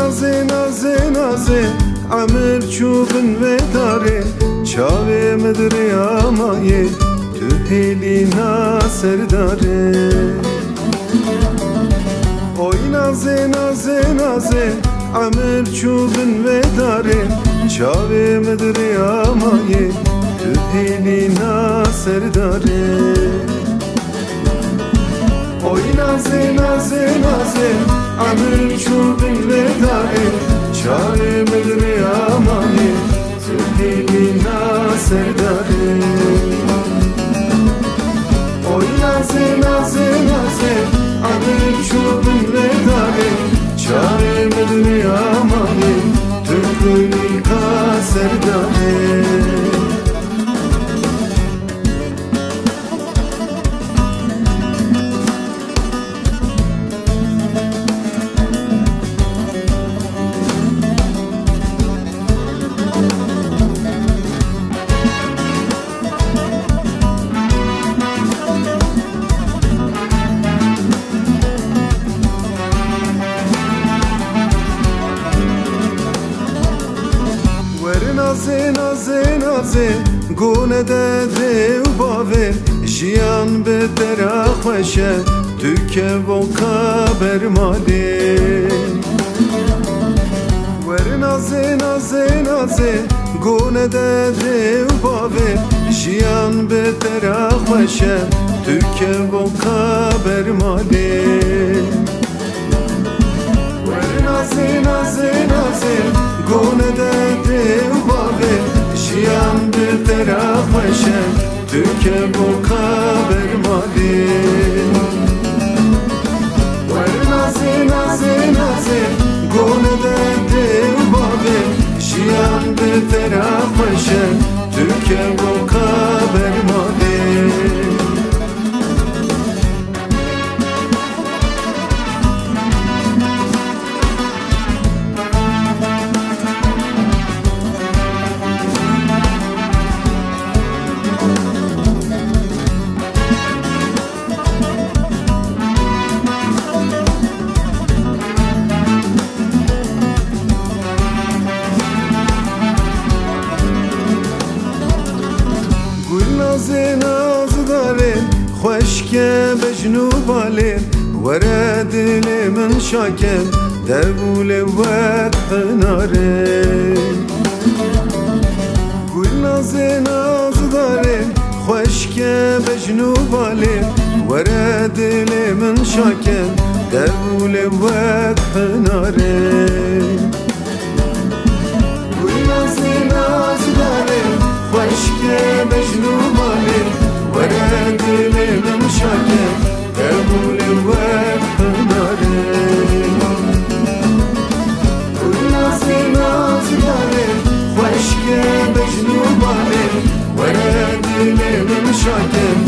نازه نازه نازه عمر چوبن و داره چاوه مدری آمایه تو هیلی ناصر داره اوی نازه نازه نازه عمر چوبن و داره چاوه مدری آمایه تو هیلی ناصر داره اوی نازه نازه نازه عمر چوبن و داره چاوه مدری آمایه تو هیلی ناصر داره اوی نازه نازه نازه عمر چوبن و داره چاوه مدری آمایه تو هیلی ناصر داره نازه نازه نازه گونه ده و باور جیان به در خوشه تو که وکا برماله ور نازه نازه نازه گونه ده و باور جیان به در خوشه تو که وکا برماله ور نازه نازه نازه گونه ده و باور جیان به در خوشه تو که وکا برماله ور نازه نازه نازه گونه ده و باور جیان به در خوشه تو که وکا برماله نازه ناز داره خوشکه بجنو باله وره دل من شاکم دبول وقت ناره گل نازه ناز داره خوشکه بجنو باله وره دل من شاکم دبول وقت ناره گل نازه ناز داره خوشکه بجنو باله وره دل من شاکه قبول وقت ناره گل نازه ناز داره خوشکه بجنو باله وره دل من شاکه